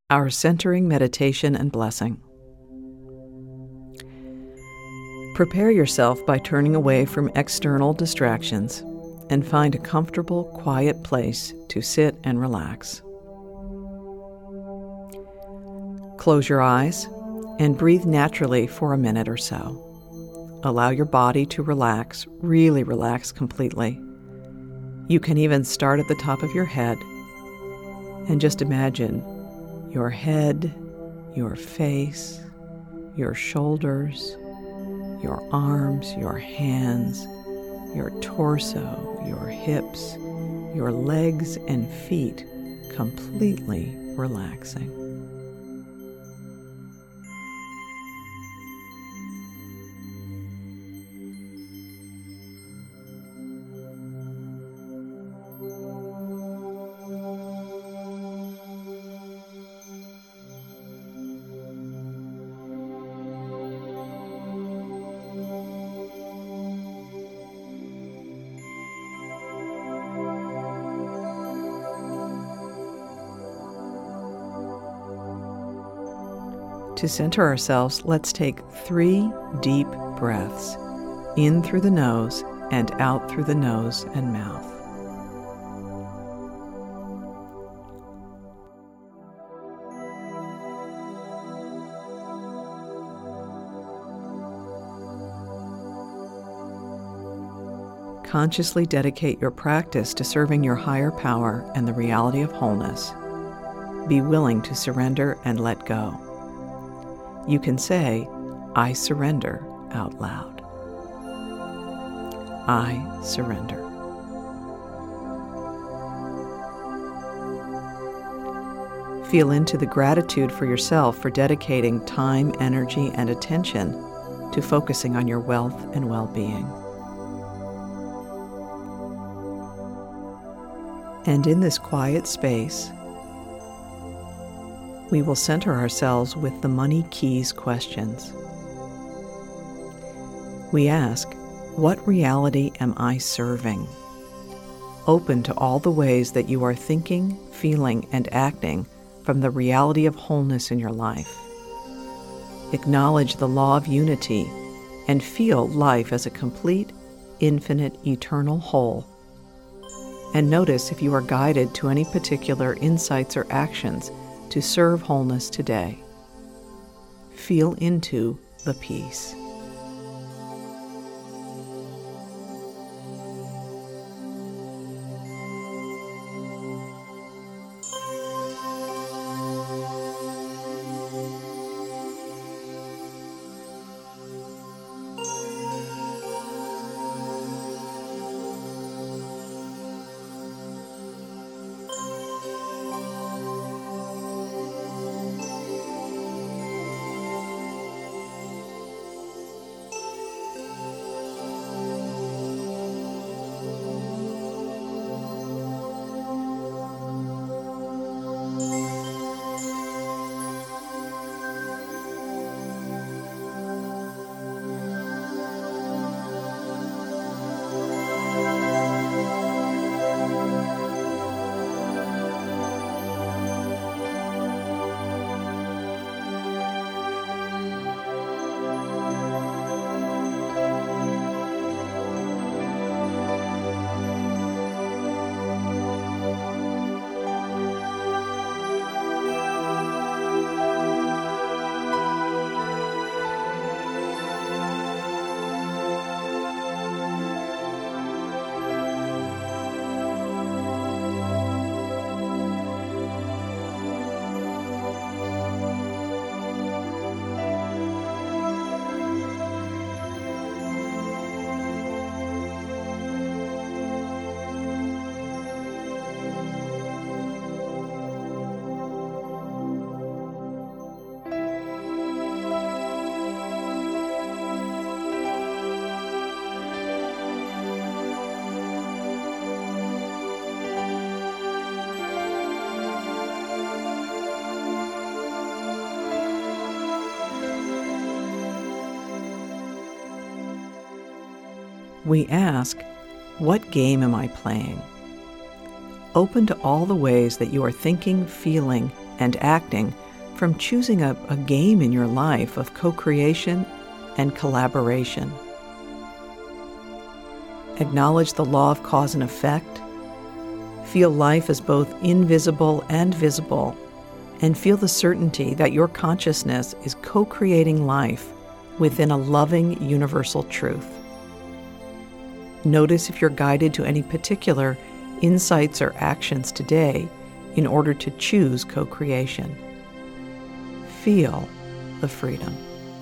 Our centering meditation and blessing. Prepare yourself by turning away from external distractions and find a comfortable, quiet place to sit and relax. Close your eyes and breathe naturally for a minute or so. Allow your body to relax, really relax completely. You can even start at the top of your head and just imagine your head, your face, your shoulders, your arms, your hands, your torso, your hips, your legs and feet completely relaxing. To center ourselves, let's take 3 deep breaths, in through the nose and out through the nose and mouth. Consciously dedicate your practice to serving your higher power and the reality of wholeness. Be willing to surrender and let go. You can say, "I surrender," out loud. I surrender. Feel into the gratitude for yourself for dedicating time, energy, and attention to focusing on your wealth and well-being. And in this quiet space, we will center ourselves with the Money Keys questions. We ask, what reality am I serving? Open to all the ways that you are thinking, feeling, and acting from the reality of wholeness in your life. Acknowledge the law of unity and feel life as a complete, infinite, eternal whole. And notice if you are guided to any particular insights or actions to serve wholeness today. Feel into the peace. We ask, what game am I playing? Open to all the ways that you are thinking, feeling, and acting from choosing a game in your life of co-creation and collaboration. Acknowledge the law of cause and effect. Feel life as both invisible and visible, and feel the certainty that your consciousness is co-creating life within a loving universal truth. Notice if you're guided to any particular insights or actions today in order to choose co-creation. Feel the freedom.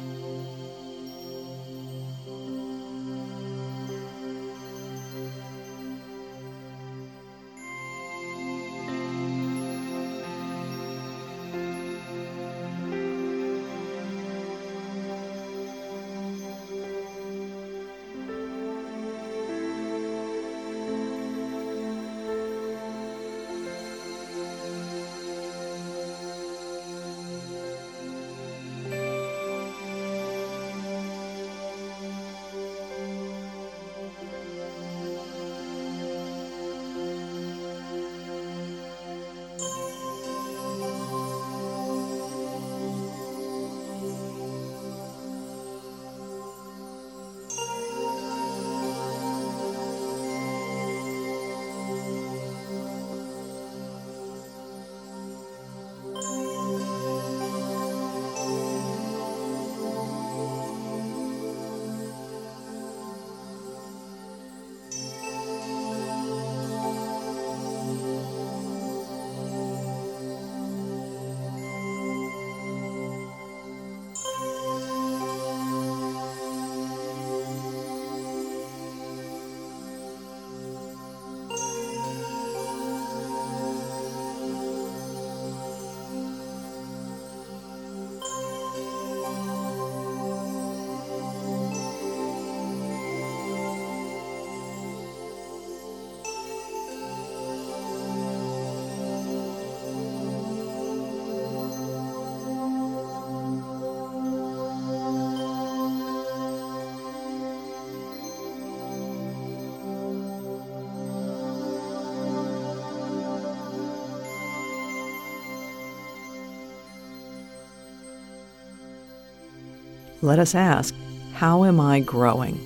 Let us ask, how am I growing?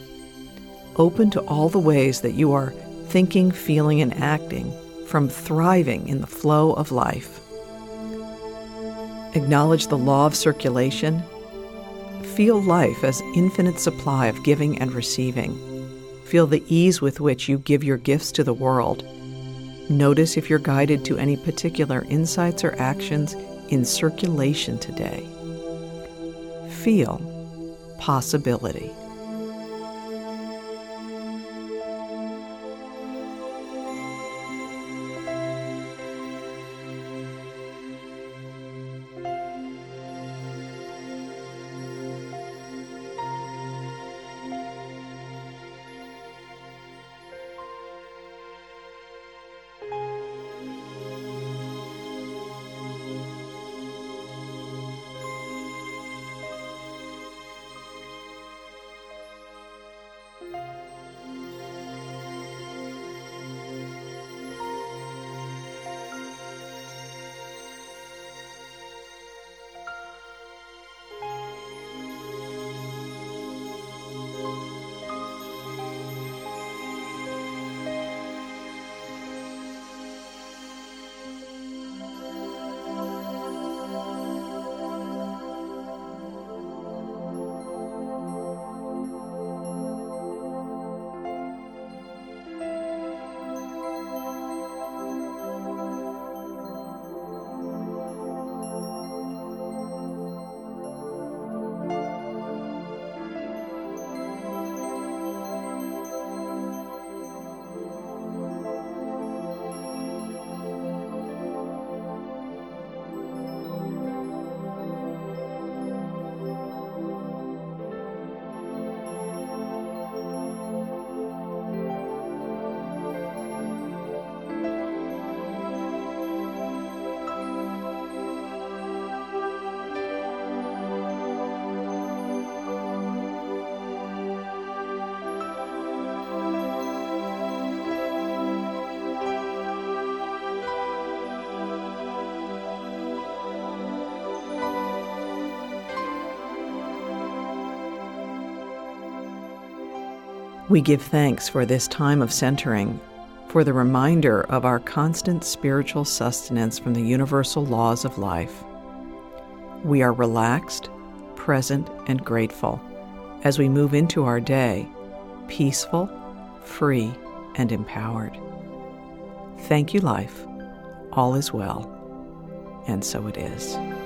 Open to all the ways that you are thinking, feeling, and acting from thriving in the flow of life. Acknowledge the law of circulation. Feel life as infinite supply of giving and receiving. Feel the ease with which you give your gifts to the world. Notice if you're guided to any particular insights or actions in circulation today. Feel possibility. We give thanks for this time of centering, for the reminder of our constant spiritual sustenance from the universal laws of life. We are relaxed, present, and grateful as we move into our day, peaceful, free, and empowered. Thank you, life. All is well, and so it is.